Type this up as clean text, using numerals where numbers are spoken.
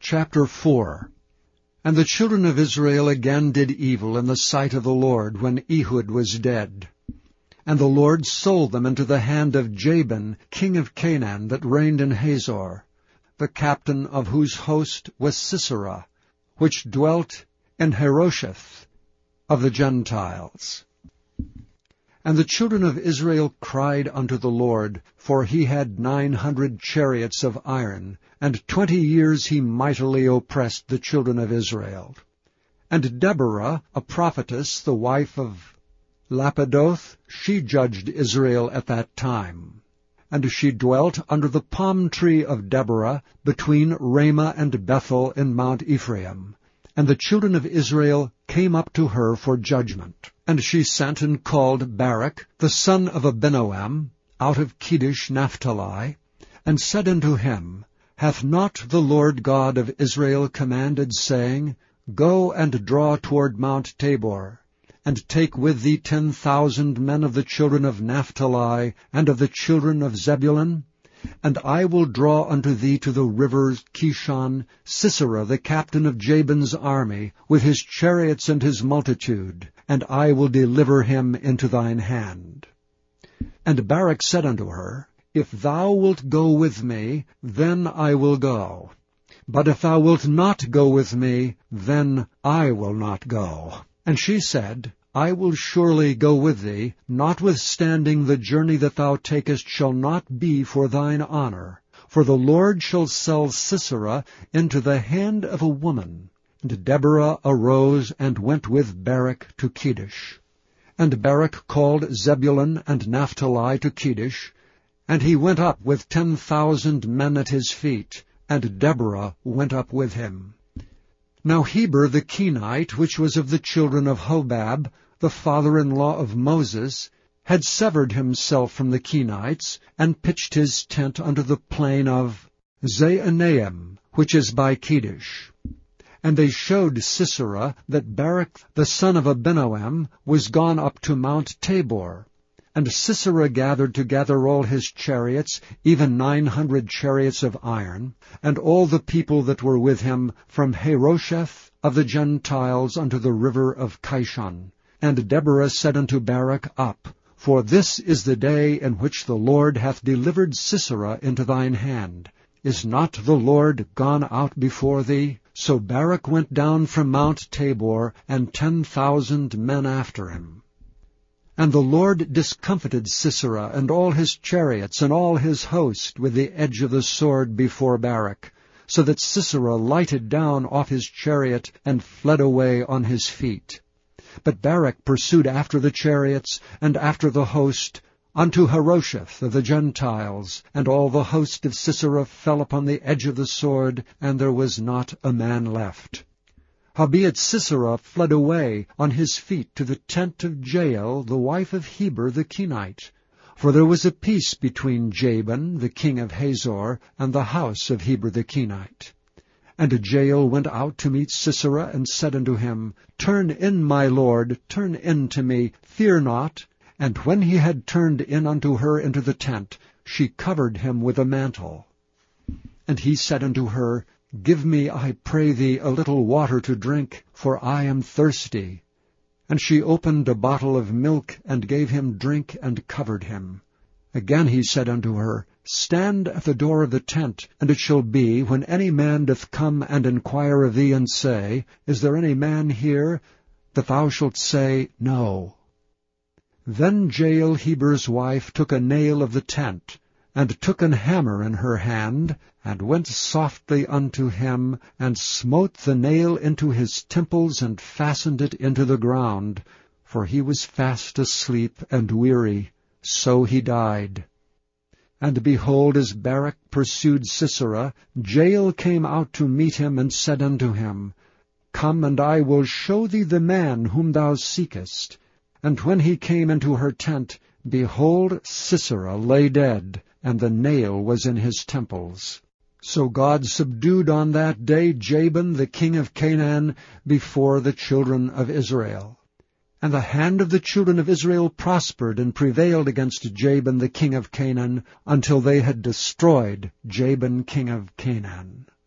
Chapter 4. And the children of Israel again did evil in the sight of the Lord when Ehud was dead. And the Lord sold them into the hand of Jabin, king of Canaan, that reigned in Hazor, the captain of whose host was Sisera, which dwelt in Harosheth of the Gentiles. And the children of Israel cried unto the Lord, for he had 900 chariots of iron, and 20 years he mightily oppressed the children of Israel. And Deborah, a prophetess, the wife of Lapidoth, she judged Israel at that time. And she dwelt under the palm tree of Deborah, between Ramah and Bethel in Mount Ephraim. And the children of Israel came up to her for judgment. And she sent and called Barak, the son of Abinoam, out of Kedesh Naphtali, and said unto him, Hath not the Lord God of Israel commanded, saying, Go and draw toward Mount Tabor, and take with thee 10,000 men of the children of Naphtali, and of the children of Zebulun? And I will draw unto thee to the river Kishon Sisera, the captain of Jabin's army, with his chariots and his multitude, and I will deliver him into thine hand. And Barak said unto her, If thou wilt go with me, then I will go. But if thou wilt not go with me, then I will not go. And she said, I will surely go with thee, notwithstanding the journey that thou takest shall not be for thine honor. For the Lord shall sell Sisera into the hand of a woman. And Deborah arose and went with Barak to Kedesh. And Barak called Zebulun and Naphtali to Kedesh, and he went up with 10,000 men at his feet, and Deborah went up with him. Now Heber the Kenite, which was of the children of Hobab, the father-in-law of Moses, had severed himself from the Kenites, and pitched his tent unto the plain of Zaanaim, which is by Kedesh. And they showed Sisera that Barak the son of Abinoam was gone up to Mount Tabor. And Sisera gathered together all his chariots, even 900 chariots of iron, and all the people that were with him, from Harosheth of the Gentiles unto the river of Kishon. And Deborah said unto Barak, Up, for this is the day in which the Lord hath delivered Sisera into thine hand. Is not the Lord gone out before thee? So Barak went down from Mount Tabor, and 10,000 men after him. And the Lord discomfited Sisera and all his chariots and all his host with the edge of the sword before Barak, so that Sisera lighted down off his chariot and fled away on his feet. But Barak pursued after the chariots and after the host unto Harosheth of the Gentiles, and all the host of Sisera fell upon the edge of the sword, and there was not a man left. Howbeit Sisera fled away on his feet to the tent of Jael, the wife of Heber the Kenite. For there was a peace between Jabin, the king of Hazor, and the house of Heber the Kenite. And Jael went out to meet Sisera, and said unto him, Turn in, my lord, turn in to me, fear not. And when he had turned in unto her into the tent, she covered him with a mantle. And he said unto her, Give me, I pray thee, a little water to drink, for I am thirsty. And she opened a bottle of milk, and gave him drink, and covered him. Again he said unto her, Stand at the door of the tent, and it shall be, when any man doth come and enquire of thee, and say, Is there any man here? That thou shalt say, No. Then Jael Heber's wife took a nail of the tent, and took an hammer in her hand, and went softly unto him, and smote the nail into his temples, and fastened it into the ground. For he was fast asleep and weary, so he died. And behold, as Barak pursued Sisera, Jael came out to meet him, and said unto him, Come, and I will show thee the man whom thou seekest. And when he came into her tent, behold, Sisera lay dead, and the nail was in his temples. So God subdued on that day Jabin the king of Canaan before the children of Israel. And the hand of the children of Israel prospered and prevailed against Jabin the king of Canaan, until they had destroyed Jabin king of Canaan.